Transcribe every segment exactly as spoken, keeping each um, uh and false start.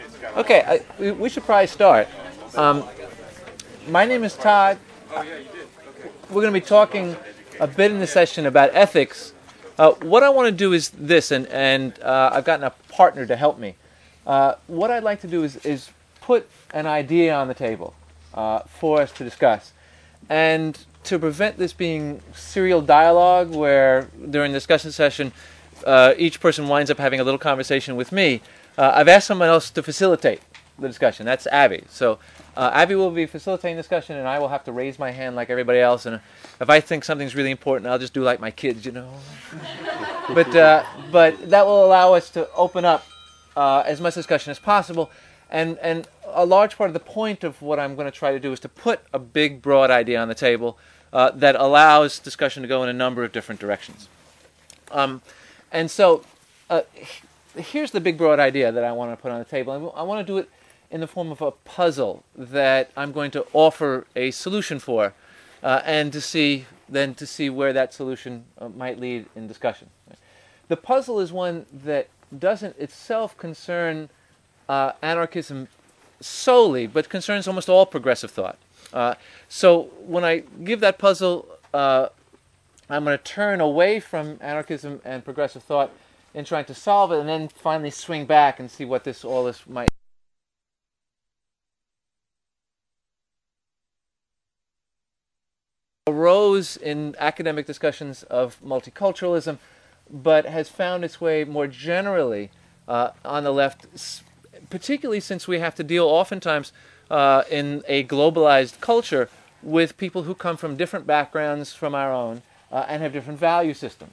Okay, I, we, we should probably start. Um, my name is Todd. We're going to be talking a bit in this session about ethics. Uh, what I want to do is this, and, and uh, I've gotten a partner to help me. Uh, what I'd like to do is, is put an idea on the table uh, for us to discuss. And to prevent this being serial dialogue where during the discussion session uh, each person winds up having a little conversation with me, uh, I've asked someone else to facilitate the discussion. That's Abby. So uh, Abby will be facilitating the discussion, and I will have to raise my hand like everybody else. And if I think something's really important, I'll just do like my kids, you know. but uh, but that will allow us to open up uh, as much discussion as possible. And and a large part of the point of what I'm going to try to do is to put a big, broad idea on the table uh, that allows discussion to go in a number of different directions. Um, and so uh, here's the big, broad idea that I want to put on the table. I want to do it in the form of a puzzle that I'm going to offer a solution for, uh, and to see then to see where that solution uh, might lead in discussion. The puzzle is one that doesn't itself concern uh, anarchism solely, but concerns almost all progressive thought. Uh, so when I give that puzzle, uh, I'm going to turn away from anarchism and progressive thought in trying to solve it, and then finally swing back and see what this all this might. Arose in academic discussions of multiculturalism, but has found its way more generally uh, on the left, particularly since we have to deal oftentimes uh, in a globalized culture with people who come from different backgrounds from our own uh, and have different value systems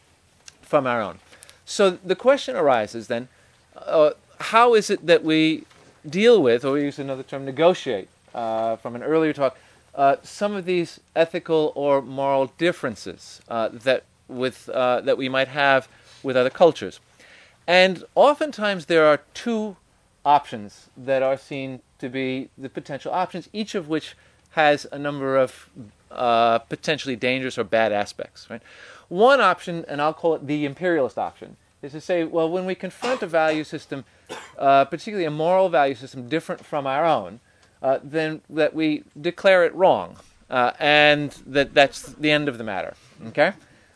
from our own. So the question arises then, uh, how is it that we deal with, or we use another term, negotiate, uh, from an earlier talk, uh, some of these ethical or moral differences uh, that with uh, that we might have with other cultures. And oftentimes there are two options that are seen to be the potential options, each of which has a number of uh, potentially dangerous or bad aspects. Right? One option, and I'll call it the imperialist option, is to say, well, when we confront a value system, uh, particularly a moral value system different from our own, uh, then that we declare it wrong, uh, and that that's the end of the matter. Okay?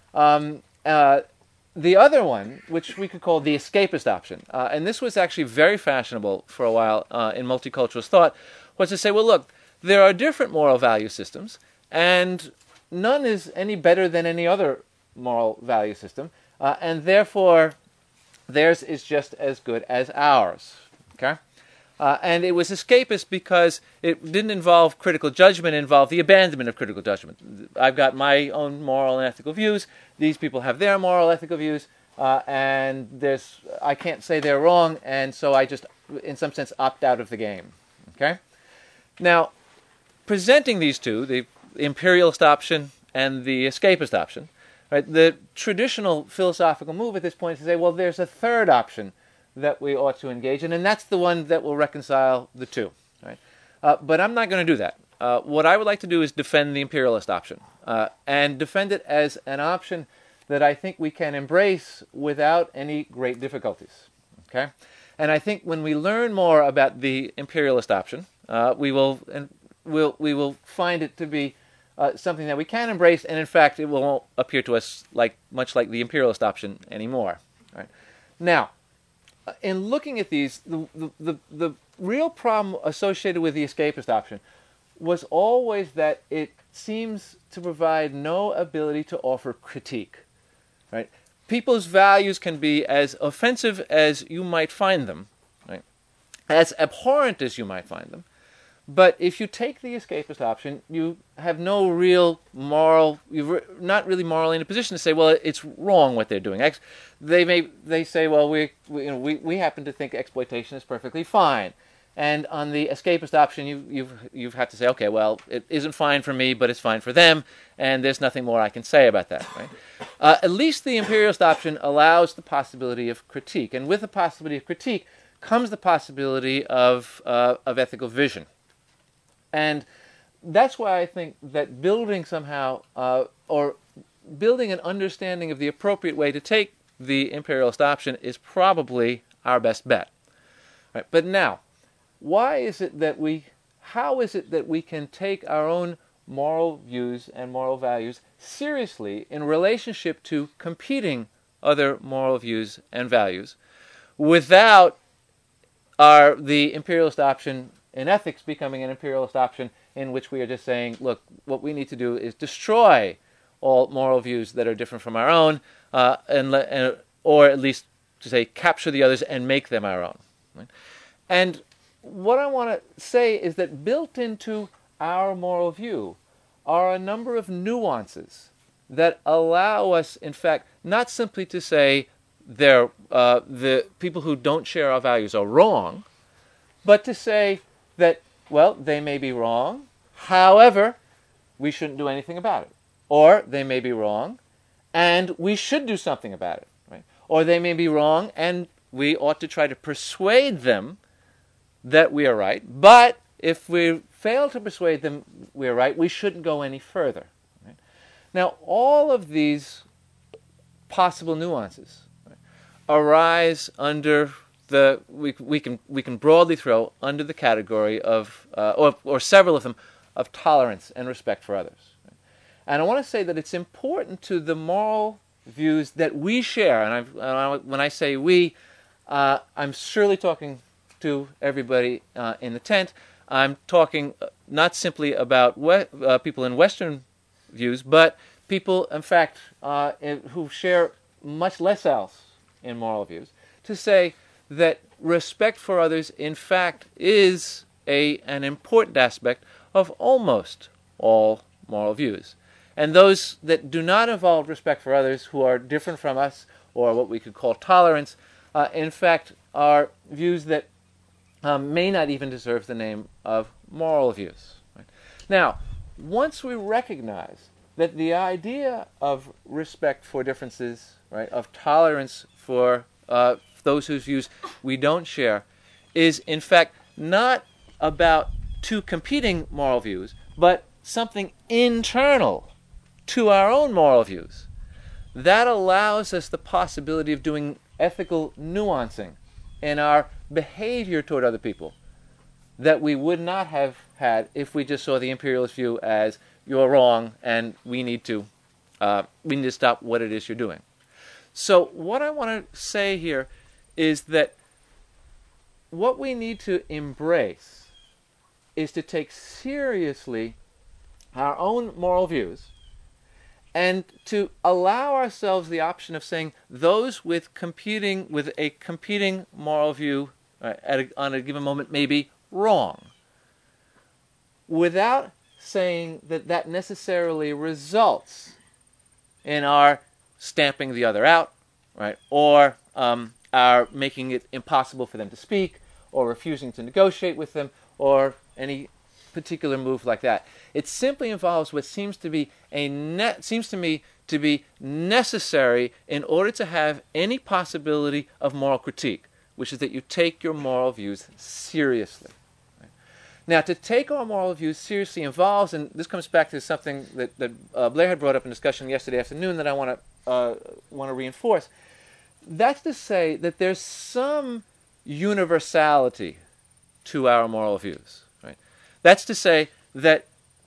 Um, uh, the other one, which we could call the escapist option, uh, and this was actually very fashionable for a while uh, in multiculturalist thought, was to say, well, look, there are different moral value systems, and none is any better than any other moral value system, uh, and therefore theirs is just as good as ours. Okay? Uh, and it was escapist because it didn't involve critical judgment, it involved the abandonment of critical judgment. I've got my own moral and ethical views, these people have their moral ethical views, uh, and there's I can't say they're wrong, and so I just, in some sense, opt out of the game. Okay? Now, presenting these two, the imperialist option and the escapist option, right, the traditional philosophical move at this point is to say, well, there's a third option that we ought to engage in, and that's the one that will reconcile the two. Right? Uh, but I'm not going to do that. Uh, what I would like to do is defend the imperialist option, uh, and defend it as an option that I think we can embrace without any great difficulties. Okay? And I think when we learn more about the imperialist option, uh, we will and we'll, we will find it to be uh, something that we can embrace, and in fact, it won't appear to us like much like the imperialist option anymore. Right? Now, in looking at these, the, the, the, the real problem associated with the escapist option was always that it seems to provide no ability to offer critique. Right? People's values can be as offensive as you might find them, right? As abhorrent as you might find them, but if you take the escapist option, you have no real moral, you're not really morally in a position to say, well, it's wrong what they're doing. They may they say, well, we we, you know, we we happen to think exploitation is perfectly fine, and on the escapist option, you you've you've had to say, okay, well, it isn't fine for me, but it's fine for them, and there's nothing more I can say about that. Right? Uh, at least the imperialist option allows the possibility of critique, and with the possibility of critique comes the possibility of uh, of ethical vision. And that's why I think that building somehow, uh, or building an understanding of the appropriate way to take the imperialist option is probably our best bet. Right? But now, why is it that we, how is it that we can take our own moral views and moral values seriously in relationship to competing other moral views and values without our, the imperialist option in ethics becoming an imperialist option in which we are just saying, look, what we need to do is destroy all moral views that are different from our own, uh, and, and or at least to say capture the others and make them our own. Right? And what I want to say is that built into our moral view are a number of nuances that allow us, in fact, not simply to say they're, uh, the people who don't share our values are wrong, but to say that, well, they may be wrong, however, we shouldn't do anything about it. Or they may be wrong, and we should do something about it. Right? Or they may be wrong, and we ought to try to persuade them that we are right. But if we fail to persuade them we are right, we shouldn't go any further. Right? Now, all of these possible nuances right, arise under the we we can we can broadly throw under the category of uh, or or several of them of tolerance and respect for others. Right? And I want to say that it's important to the moral views that we share. And, I've, and I, when I say we, uh, I'm surely talking to everybody uh, in the tent. I'm talking not simply about we- uh, people in Western views, but people, in fact, uh, in, who share much less else in moral views, to say that respect for others, in fact, is a an important aspect of almost all moral views. And those that do not involve respect for others, who are different from us, or what we could call tolerance, uh, in fact, are views that um, may not even deserve the name of moral views. Right? Now, once we recognize that the idea of respect for differences, right, of tolerance for uh, those whose views we don't share, is in fact not about two competing moral views, but something internal to our own moral views. That allows us the possibility of doing ethical nuancing in our behavior toward other people that we would not have had if we just saw the imperialist view as you're wrong and we need to uh, we need to stop what it is you're doing. So what I want to say here is that what we need to embrace is to take seriously our own moral views and to allow ourselves the option of saying those with competing with a competing moral view uh, at a, on a given moment may be wrong, without saying that that necessarily results in our stamping the other out, right, or um, our making it impossible for them to speak, or refusing to negotiate with them, or any particular move like that. It simply involves what seems to be a ne- seems to me to be necessary in order to have any possibility of moral critique, which is that you take your moral views seriously. Right? Now, to take our moral views seriously involves, and this comes back to something that, that uh, Blair had brought up in discussion yesterday afternoon that I want to uh, want to reinforce. That's to say that there's some universality to our moral views. Right? That's to say that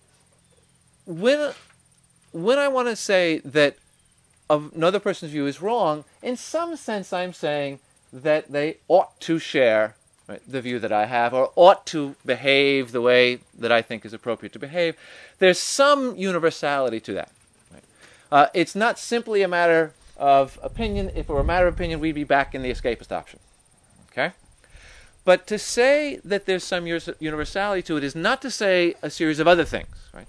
when when I want to say that another person's view is wrong, in some sense I'm saying that they ought to share right, the view that I have, or ought to behave the way that I think is appropriate to behave. There's some universality to that. Right? Uh, it's not simply a matter of opinion. If it were a matter of opinion, we'd be back in the escapist option. Okay? But to say that there's some universality to it is not to say a series of other things. Right?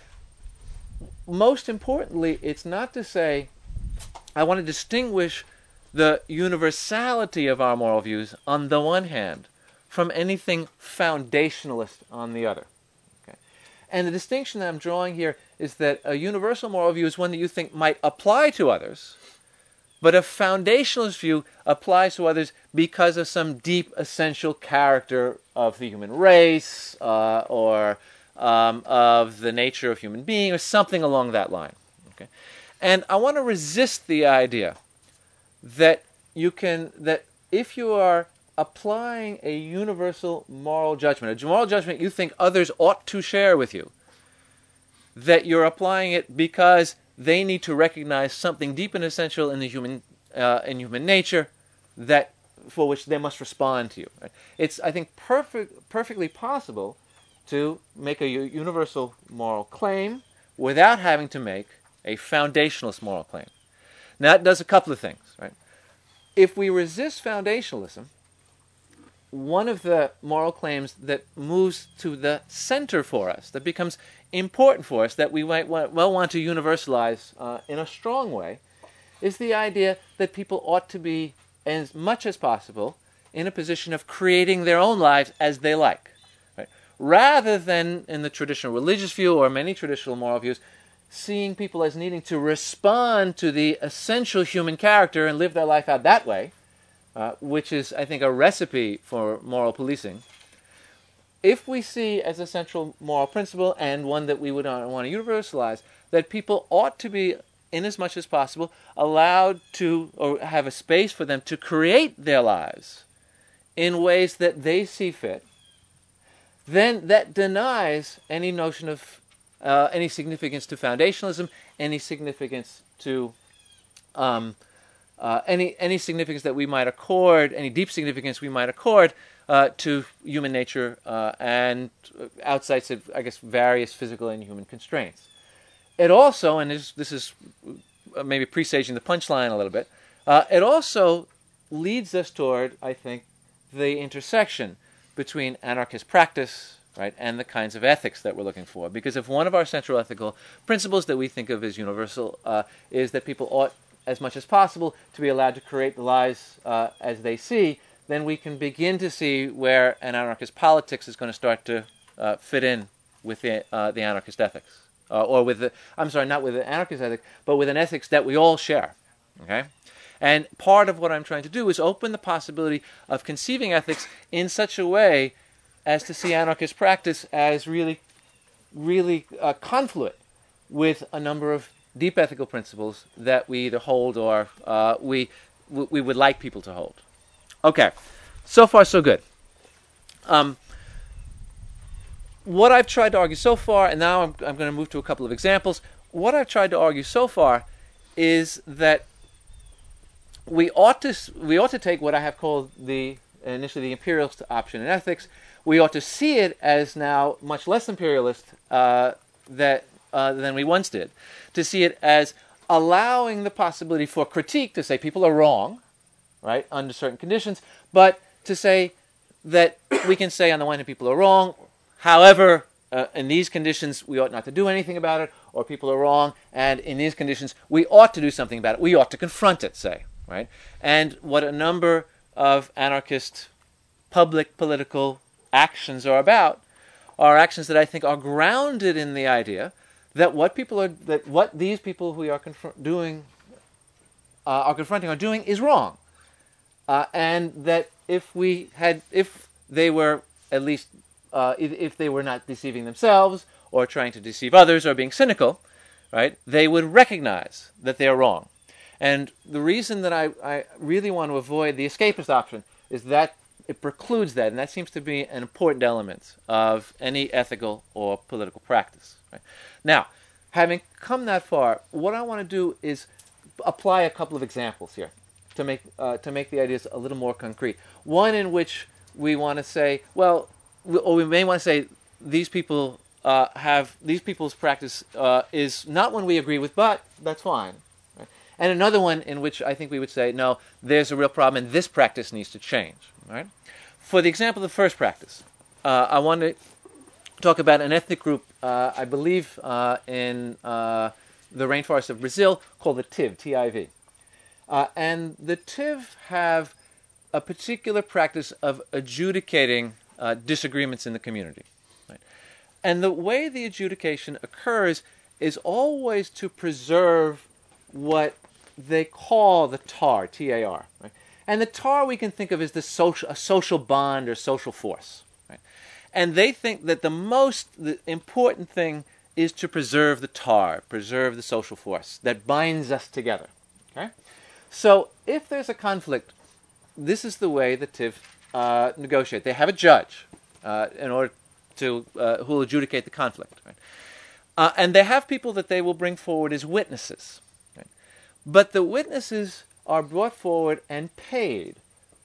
Most importantly, it's not to say I want to distinguish the universality of our moral views on the one hand from anything foundationalist on the other. Okay? And the distinction that I'm drawing here is that a universal moral view is one that you think might apply to others, but a foundationalist view applies to others because of some deep essential character of the human race uh, or um, of the nature of human being or something along that line. Okay? And I want to resist the idea that you can, that if you are applying a universal moral judgment, a moral judgment you think others ought to share with you, that you're applying it because they need to recognize something deep and essential in the human uh, in human nature that for which they must respond to you. Right? It's, I think, perfect, perfectly possible to make a u- universal moral claim without having to make a foundationalist moral claim. Now, that does a couple of things. Right? If we resist foundationalism, one of the moral claims that moves to the center for us, that becomes important for us, that we might want, well want to universalize uh, in a strong way, is the idea that people ought to be, as much as possible, in a position of creating their own lives as they like. Right? Rather than, in the traditional religious view or many traditional moral views, seeing people as needing to respond to the essential human character and live their life out that way, uh, which is, I think, a recipe for moral policing. If we see as a central moral principle, and one that we would want to universalize, that people ought to be, in as much as possible, allowed to, or have a space for them to create their lives in ways that they see fit, then that denies any notion of uh, any significance to foundationalism, any significance to um, uh, any any significance that we might accord, any deep significance we might accord uh, to human nature uh, and outside, I guess, various physical and human constraints. It also, and this, this is maybe presaging the punchline a little bit, uh, it also leads us toward, I think, the intersection between anarchist practice, right, and the kinds of ethics that we're looking for. Because if one of our central ethical principles that we think of as universal uh, is that people ought, as much as possible, to be allowed to create the lives uh, as they see, then we can begin to see where an anarchist politics is going to start to uh, fit in with the, uh, the anarchist ethics. Uh, or with the, I'm sorry, not with the anarchist ethic, but with an ethics that we all share. Okay? And part of what I'm trying to do is open the possibility of conceiving ethics in such a way as to see anarchist practice as really, really uh, confluent with a number of deep ethical principles that we either hold or uh, we we would like people to hold. Okay, so far so good. Um, What I've tried to argue so far, and now I'm, I'm going to move to a couple of examples, what I've tried to argue so far is that we ought to we ought to take what I have called the initially the imperialist option in ethics. We ought to see it as now much less imperialist uh, that uh, than we once did. To see it as allowing the possibility for critique, to say people are wrong, right, under certain conditions, but to say that we can say on the one hand people are wrong. However, uh, in these conditions, we ought not to do anything about it, or people are wrong, and in these conditions, we ought to do something about it. We ought to confront it, say, right? And what a number of anarchist public political actions are about are actions that I think are grounded in the idea that what people are, that what these people who are confr- doing, uh, are confronting, are doing is wrong, uh, and that if we had, if they were at least Uh, if, if they were not deceiving themselves or trying to deceive others or being cynical, right, they would recognize that they are wrong. And the reason that I, I really want to avoid the escapist option is that it precludes that, and that seems to be an important element of any ethical or political practice. Right? Now, having come that far, what I want to do is apply a couple of examples here to make uh, to make the ideas a little more concrete. One in which we want to say, well, or we may want to say these people uh, have these people's practice uh, is not one we agree with, but that's fine. Right? And another one in which I think we would say, no, there's a real problem, and this practice needs to change. Right? For the example of the first practice, uh, I want to talk about an ethnic group, uh, I believe, uh, in uh, the rainforest of Brazil called the T I V, T I V. Uh, and the T I V have a particular practice of adjudicating Uh, disagreements in the community. Right? And the way the adjudication occurs is always to preserve what they call the tar, T A R. Right? And the tar we can think of as the social, a social bond or social force. Right? And they think that the most the important thing is to preserve the tar, preserve the social force that binds us together. Okay? So if there's a conflict, this is the way the T I V uh, negotiate. They have a judge uh, in order to uh, who will adjudicate the conflict, right? Uh, and they have people that they will bring forward as witnesses, right? But the witnesses are brought forward and paid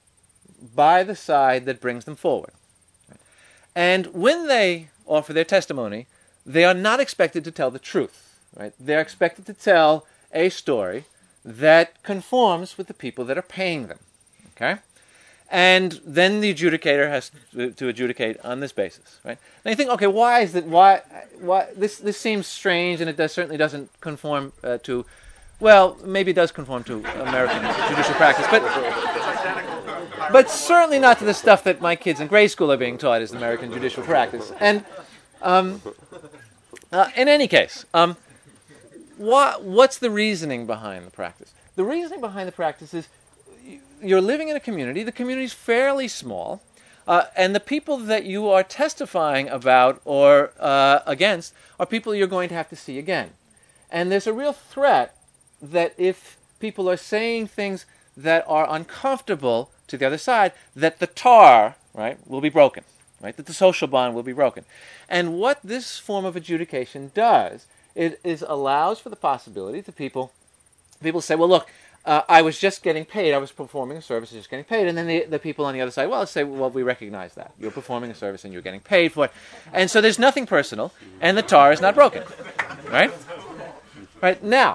by the side that brings them forward. Right? And when they offer their testimony, they are not expected to tell the truth, right? They're expected to tell a story that conforms with the people that are paying them, okay? And then the adjudicator has to, to adjudicate on this basis, right? And you think, okay, why is that? Why? Why this? This seems strange, and it does, certainly doesn't conform uh, to. Well, maybe it does conform to American judicial practice, but but certainly not to the stuff that my kids in grade school are being taught as American judicial practice. And um, uh, in any case, um, what what's the reasoning behind the practice? The reasoning behind the practice is, you're living in a community. The community is fairly small, uh, and the people that you are testifying about or uh, against are people you're going to have to see again. And there's a real threat that if people are saying things that are uncomfortable to the other side, that the tar, right, will be broken, right, that the social bond will be broken. And what this form of adjudication does, it is allows for the possibility that people, people say, well, look, Uh, I was just getting paid. I was performing a service, just getting paid. And then the, the people on the other side, well, say, well, we recognize that. You're performing a service and you're getting paid for it. And so there's nothing personal, and the tar is not broken. Right? Right. Now,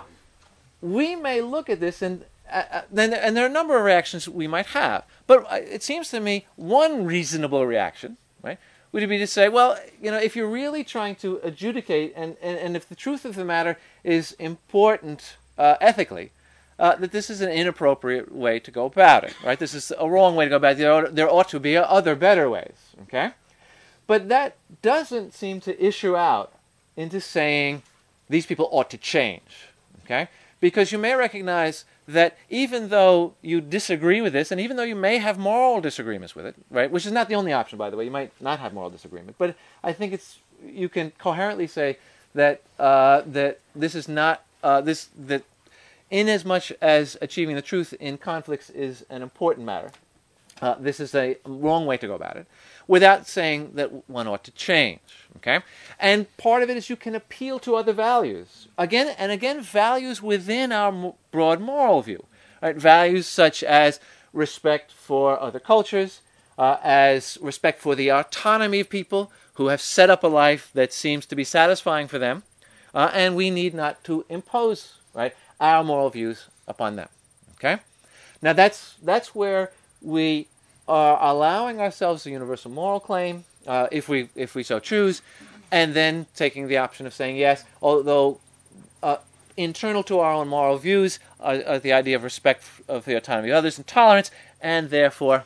we may look at this, and uh, then and there are a number of reactions we might have. But it seems to me one reasonable reaction, right, would be to say, well, you know, if you're really trying to adjudicate, and, and, and if the truth of the matter is important uh, ethically, Uh, that this is an inappropriate way to go about it, right? This is a wrong way to go about it. There ought, there ought to be other better ways, okay? But that doesn't seem to issue out into saying these people ought to change, okay? Because you may recognize that even though you disagree with this, and even though you may have moral disagreements with it, right, which is not the only option, by the way, you might not have moral disagreement, but I think it's you can coherently say that uh, that this is not uh, this that. In as much as achieving the truth in conflicts is an important matter, uh, this is a wrong way to go about it, without saying that one ought to change. Okay, and part of it is you can appeal to other values again and again, values within our broad moral view, right? Values such as respect for other cultures, uh, as respect for the autonomy of people who have set up a life that seems to be satisfying for them, uh, and we need not to impose, right, our moral views upon them. Okay? Now that's that's where we are allowing ourselves a universal moral claim, uh, if we if we so choose, and then taking the option of saying yes, although uh, internal to our own moral views are, are the idea of respect of the autonomy of others and tolerance, and therefore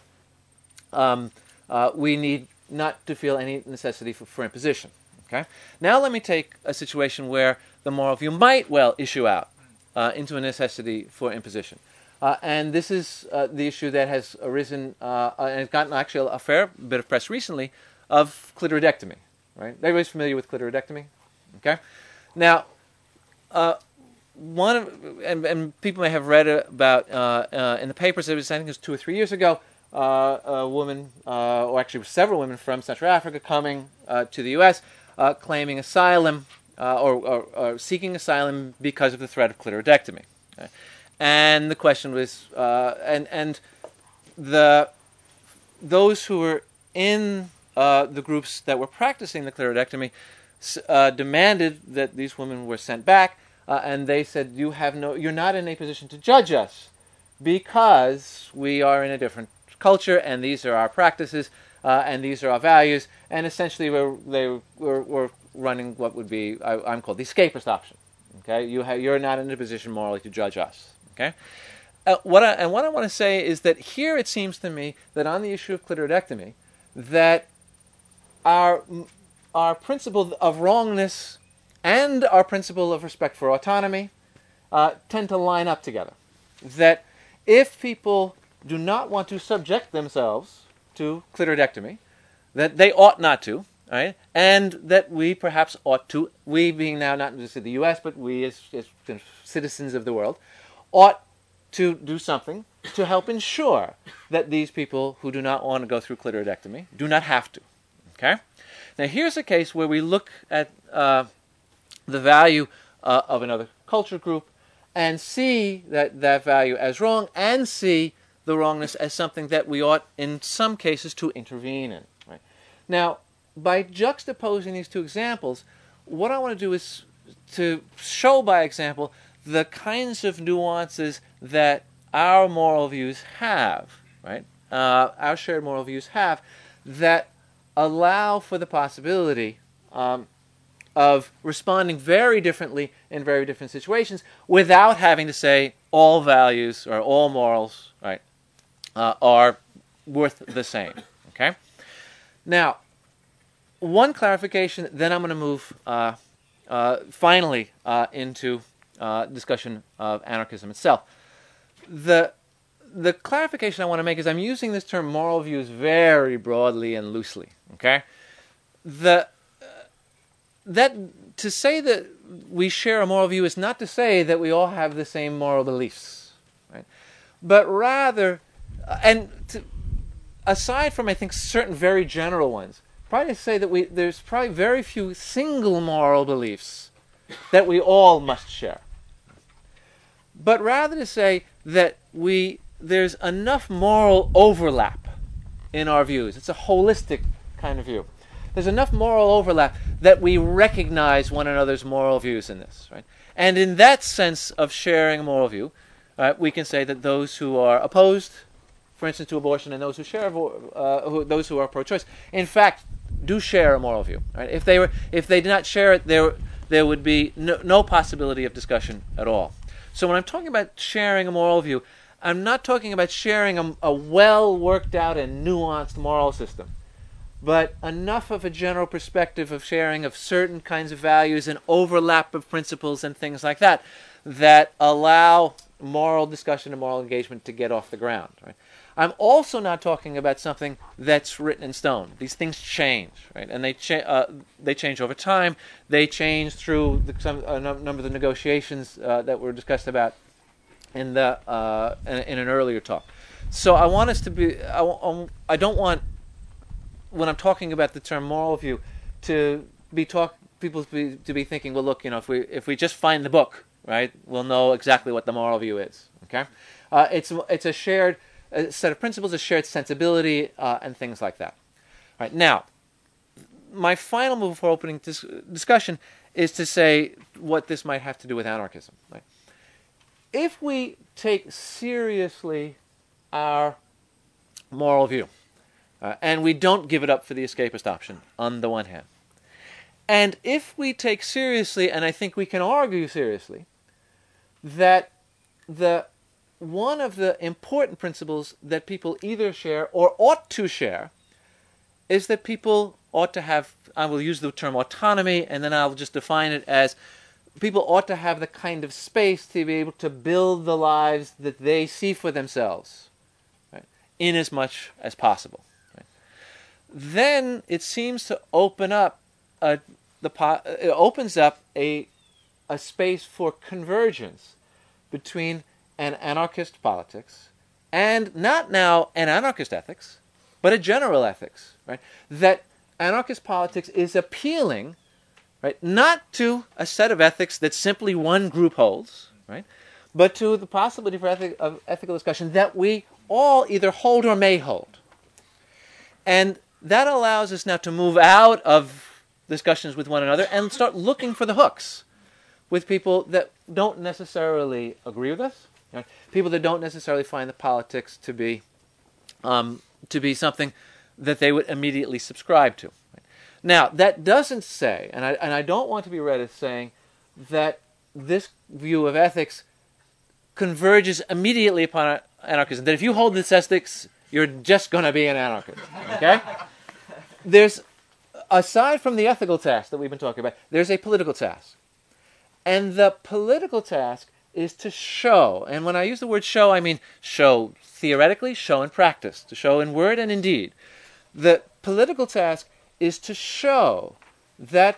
um, uh, we need not to feel any necessity for, for imposition. Okay? Now let me take a situation where the moral view might well issue out Uh, into a necessity for imposition. Uh, and this is uh, the issue that has arisen, uh, and has gotten actually a fair bit of press recently, of clitoridectomy. Right? Everybody's familiar with clitoridectomy? Okay? Now, uh, one of, and, and people may have read about, uh, uh, in the papers, it was, I think it was two or three years ago, uh, a woman, uh, or actually several women from Central Africa coming uh, to the U S, uh, claiming asylum, Uh, or, or, or seeking asylum because of the threat of clitoridectomy. Okay? And the question was, uh, and and the those who were in uh, the groups that were practicing the clitoridectomy uh, demanded that these women were sent back, uh, and they said, "You have no, you're not in a position to judge us because we are in a different culture, and these are our practices, uh, and these are our values." And essentially, we're, they were, were running what would be, I, I'm called the escapist option. Okay, you have, you're not in a position morally to judge us. Okay, uh, what I, and what I want to say is that here it seems to me that on the issue of clitoridectomy, that our our principle of wrongness and our principle of respect for autonomy uh, tend to line up together. That if people do not want to subject themselves to clitoridectomy, that they ought not to. Right? And that we perhaps ought to, we being now not just in the U S, but we as, as citizens of the world, ought to do something to help ensure that these people who do not want to go through clitoridectomy do not have to. Okay? Now here's a case where we look at uh, the value uh, of another culture group and see that, that value as wrong, and see the wrongness as something that we ought, in some cases, to intervene in. Right? Now, by juxtaposing these two examples, what I want to do is to show by example the kinds of nuances that our moral views have, right? Uh, our shared moral views have, that allow for the possibility um, of responding very differently in very different situations without having to say all values or all morals, right, uh, are worth the same. Okay? Now, one clarification, then I'm going to move uh, uh, finally uh, into uh, discussion of anarchism itself. The the clarification I want to make is I'm using this term moral views very broadly and loosely. Okay, the uh, that to say that we share a moral view is not to say that we all have the same moral beliefs, right? But rather, uh, and to, aside from I think certain very general ones, probably to say that we there's probably very few single moral beliefs that we all must share. But rather to say that we there's enough moral overlap in our views. It's a holistic kind of view. There's enough moral overlap that we recognize one another's moral views in this, right? And in that sense of sharing a moral view, uh, we can say that those who are opposed, for instance, to abortion, and those who share, uh, who, those who are pro-choice, in fact, do share a moral view. Right? If they were, if they did not share it, there there would be no, no possibility of discussion at all. So when I'm talking about sharing a moral view, I'm not talking about sharing a, a well worked out and nuanced moral system, but enough of a general perspective of sharing of certain kinds of values and overlap of principles and things like that that allow moral discussion and moral engagement to get off the ground. Right? I'm also not talking about something that's written in stone. These things change, right? And they cha- uh, they change over time. They change through the, some a number of the negotiations uh, that were discussed about in the uh, in, in an earlier talk. So I want us to be. I, I don't want, when I'm talking about the term moral view, to be talk people to be, to be thinking, well, look, you know, if we if we just find the book, right, we'll know exactly what the moral view is. Okay, uh, it's it's a shared a set of principles, a shared sensibility, uh, and things like that. All right, now, my final move for opening dis- discussion is to say what this might have to do with anarchism. Right? If we take seriously our moral view, uh, and we don't give it up for the escapist option, on the one hand, and if we take seriously, and I think we can argue seriously, that the one of the important principles that people either share or ought to share is that people ought to have, I will use the term autonomy, and then I'll just define it as people ought to have the kind of space to be able to build the lives that they see for themselves, right, in as much as possible. Right? Then it seems to open up a, the it opens up a a space for convergence between an anarchist politics and not now an anarchist ethics, but a general ethics, right? That anarchist politics is appealing, right, not to a set of ethics that simply one group holds, right, but to the possibility for ethic, of ethical discussion that we all either hold or may hold. And that allows us now to move out of discussions with one another and start looking for the hooks with people that don't necessarily agree with us, right? People that don't necessarily find the politics to be um, to be something that they would immediately subscribe to. Right? Now, that doesn't say, and I, and I don't want to be read as saying that this view of ethics converges immediately upon anarchism, that if you hold this ethics, you're just going to be an anarchist. Okay? There's, aside from the ethical task that we've been talking about, there's a political task. And the political task is to show, and when I use the word show, I mean show theoretically, show in practice, to show in word and in deed. The political task is to show that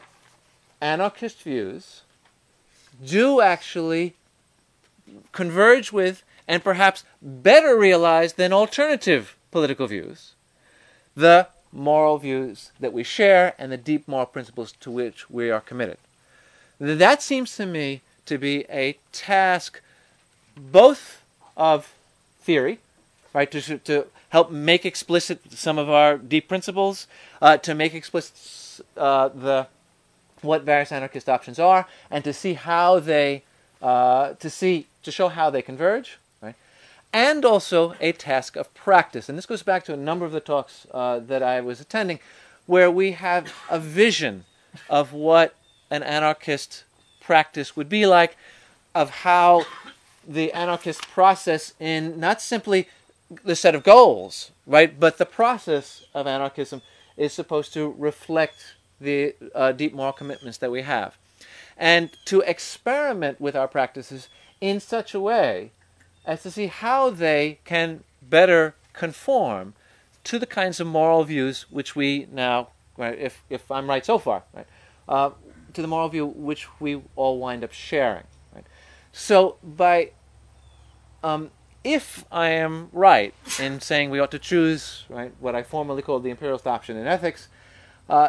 anarchist views do actually converge with and perhaps better realize than alternative political views, the moral views that we share and the deep moral principles to which we are committed. That seems to me to be a task both of theory, right, to, to help make explicit some of our deep principles, uh, to make explicit uh, the what various anarchist options are, and to see how they, uh, to see, to show how they converge, right, and also a task of practice. And this goes back to a number of the talks uh, that I was attending, where we have a vision of what an anarchist practice would be like, of how the anarchist process in not simply the set of goals, right, but the process of anarchism is supposed to reflect the uh, deep moral commitments that we have. And to experiment with our practices in such a way as to see how they can better conform to the kinds of moral views which we now, right, if, if I'm right so far, right, uh, to the moral view which we all wind up sharing. Right? So by, um, if I am right in saying we ought to choose, right, what I formerly called the imperialist option in ethics, uh,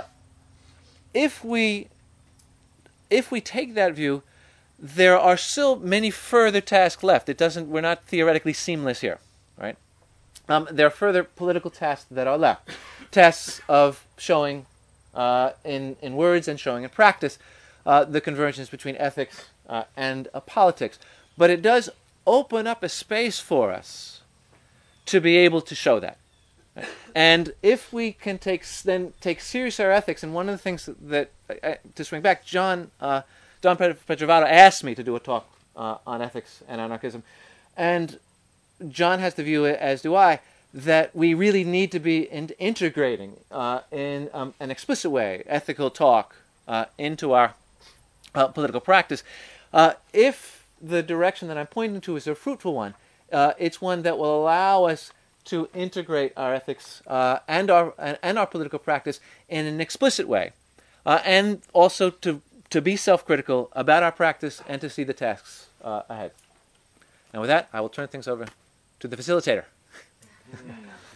if we if we take that view, there are still many further tasks left. It doesn't. We're not theoretically seamless here, right? Um, there are further political tasks that are left, tasks of showing uh, in in words and showing in practice uh, the convergence between ethics uh, and uh, politics. But it does open up a space for us to be able to show that. And if we can take then take serious our ethics, and one of the things that, that uh, to swing back, John uh, Don Petrovato asked me to do a talk uh, on ethics and anarchism, and John has the view, as do I, that we really need to be in integrating uh, in um, an explicit way ethical talk uh, into our uh, political practice. Uh, if the direction that I'm pointing to is a fruitful one, uh, it's one that will allow us to integrate our ethics uh, and our and, and our political practice in an explicit way, uh, and also to to be self-critical about our practice and to see the tasks uh, ahead. And with that, I will turn things over to the facilitator.